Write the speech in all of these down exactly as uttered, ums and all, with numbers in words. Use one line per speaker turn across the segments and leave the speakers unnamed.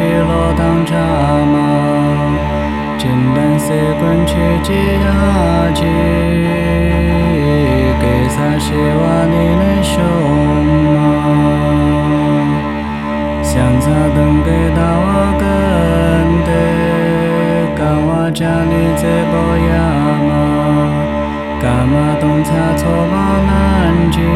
chỉ lo tăng cha mà trên đàn xe quân chỉ chỉ ya chỉ kể xa xe wa ni nên sống mà想擦灯给到我跟的高我家里在保养嘛干嘛东擦错嘛难记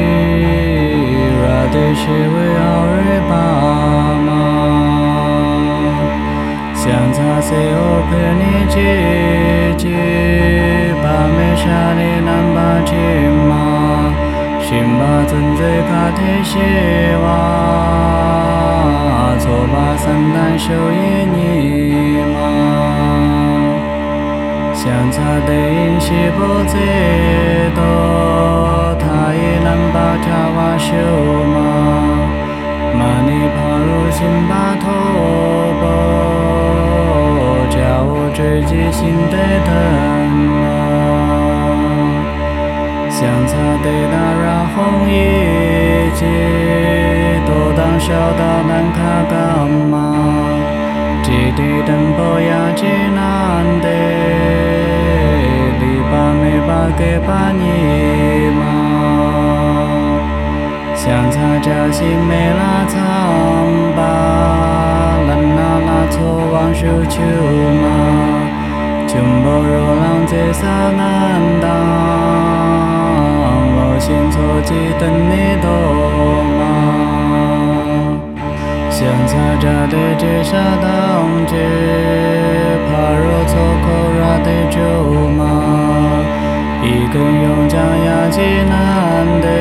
รา的是为奥瑞巴嘛想擦谁我陪你姐姐把没下你难把姐嘛心把真最卡贴些哇错把三单手也你嘛想擦的因是不知道他也能把他瓦修嘛嘛你爬入心把头部叫我追击心的灯嘛想擦的那让红一截都当小到难卡干嘛记得等不要记难的你把没把给把你嘛想擦家心没拉苍巴lần nào là错忘手球嘛全部若浪在沙难当我心错记等你多嘛想擦着的这沙当街怕若错口ra的酒嘛一根用将牙记难的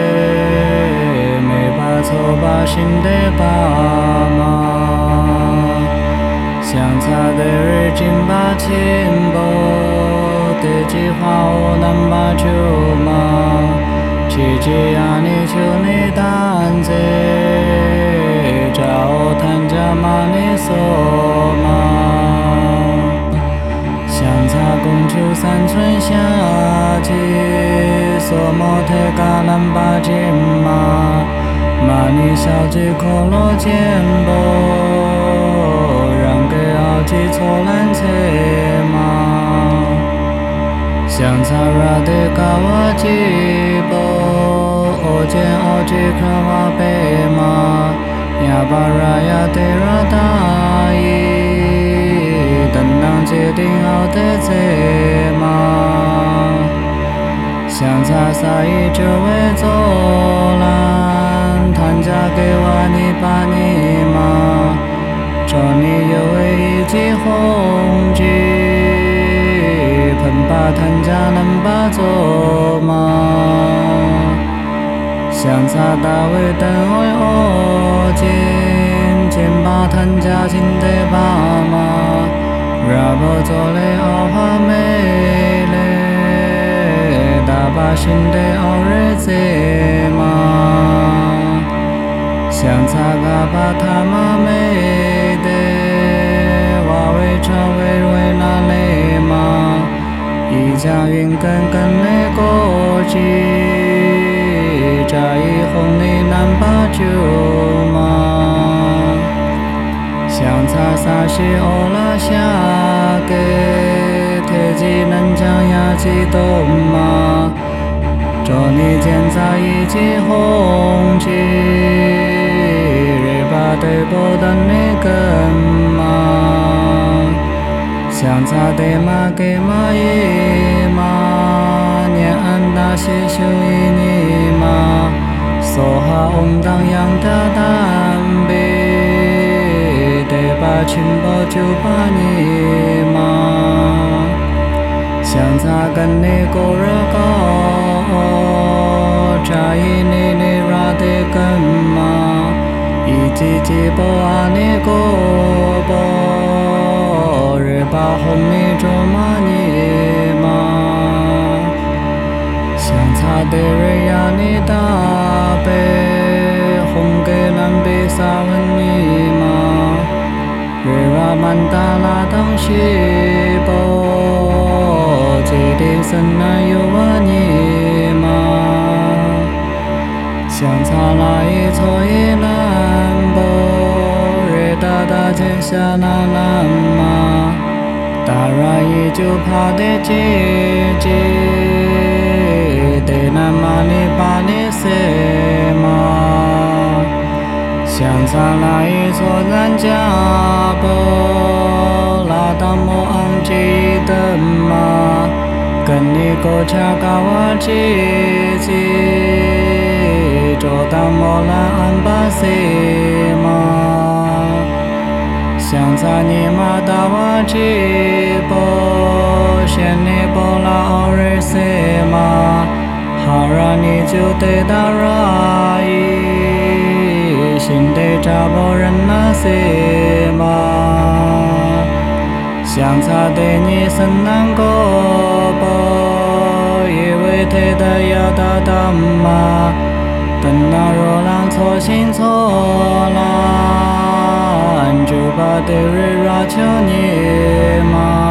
没把错把心的把嘛想擦的日进把钱包的计划我难把酒嘛奇迹呀你求你单子找我谈家嘛你说嘛想擦公秋三春夏季说么太嘎难把钱嘛嘛你小姐可落肩包让给奥吉错难切嘛想擦ra的嘎瓦吉包我见奥吉克瓦贝嘛呀巴ra呀得ra大意等当决定奥的这嘛想擦撒一就为走烂谈价给我你把你嘛找你有为一记红记喷把谈价能把走嘛想擦大卫等为我见见把谈价心的把嘛ราบ做嘞奥哈美嘞大把心的奥日子嘛想擦个把他妈美的瓦为超为为那嘞嘛一家云根根嘞过去扎一红的难把酒嘛想擦撒西欧拉下给贴机能将牙记动嘛找你建在一起红旗把对不等你跟嘛想擦的嘛给嘛一嘛年安大些修一你嘛说哈翁当样的单比得把情报就把你嘛想擦跟你过热高扎一你你ra的跟嘛一季季波阿尼过波日把红你做嘛你嘛想擦的人呀你大背红给南北沙文你嘛日ra曼达拉当西波这点神那有啊你嘛想擦来一错一难波日大达天下那那玛，达拉伊就帕德杰杰，德南玛尼巴尼塞玛，香萨拉伊措赞加波，拉达摩安吉德玛，跟你过恰嘎瓦吉吉，卓达摩拉安巴塞玛。香萨尼玛达瓦吉波，仙尼波拉奥瑞塞玛，哈拉尼就得达拉伊，心得扎波人那塞玛，香萨得尼森南果波，因为忒的要达达玛，等那若浪错心错啦。就把德瑞拉乔尼玛。